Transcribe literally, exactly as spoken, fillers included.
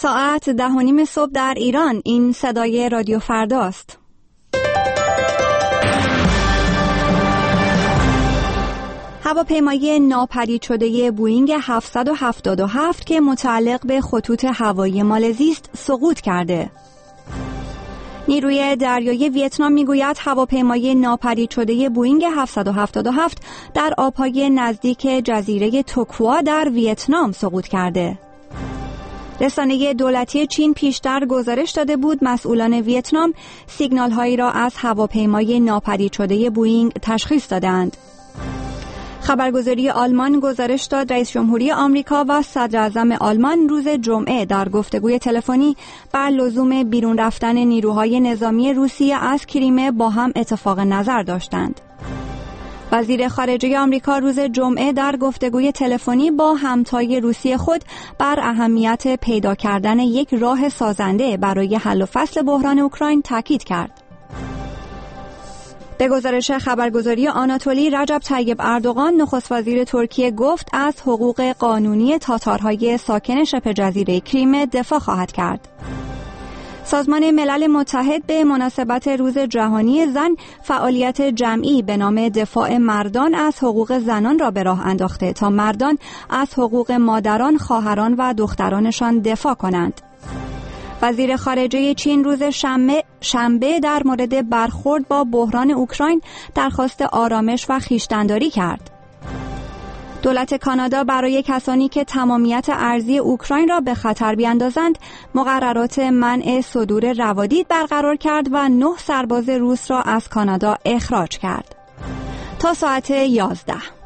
ساعت ده و نیم صبح در ایران. این صدای رادیو فرداست. هواپیمای ناپدید شده بوئینگ هفتصد و هفتاد و هفت که متعلق به خطوط هوایی مالزی است سقوط کرده. نیروی دریایی ویتنام میگوید هواپیمای ناپدید شده بوئینگ هفتصد و هفتاد و هفت در آبهای نزدیک جزیره توکوا در ویتنام سقوط کرده. رسانه دولتی چین پیشتر گزارش داده بود مسئولان ویتنام سیگنال هایی را از هواپیمای ناپدید شده بوئینگ تشخیص دادند. خبرگزاری آلمان گزارش داد رئیس جمهوری آمریکا و صدر اعظم آلمان روز جمعه در گفتگوی تلفنی بر لزوم بیرون رفتن نیروهای نظامی روسیه از کریمه با هم اتفاق نظر داشتند. وزیر خارجه آمریکا روز جمعه در گفتگوی تلفنی با همتای روسی خود بر اهمیت پیدا کردن یک راه سازنده برای حل و فصل بحران اوکراین تاکید کرد. به گزارش خبرگزاری آناتولی، رجب طیب اردوغان نخست وزیر ترکیه گفت از حقوق قانونی تاتارهای ساکن شبه جزیره کریمه دفاع خواهد کرد. سازمان ملل متحد به مناسبت روز جهانی زن فعالیت جمعی به نام دفاع مردان از حقوق زنان را به راه انداخته تا مردان از حقوق مادران، خواهران و دخترانشان دفاع کنند. وزیر خارجه چین روز شنبه شنبه در مورد برخورد با بحران اوکراین درخواست آرامش و خویشتن‌داری کرد. دولت کانادا برای کسانی که تمامیت ارضی اوکراین را به خطر بیاندازند مقررات منع صدور روادید برقرار کرد و نه سرباز روس را از کانادا اخراج کرد. تا ساعت یازده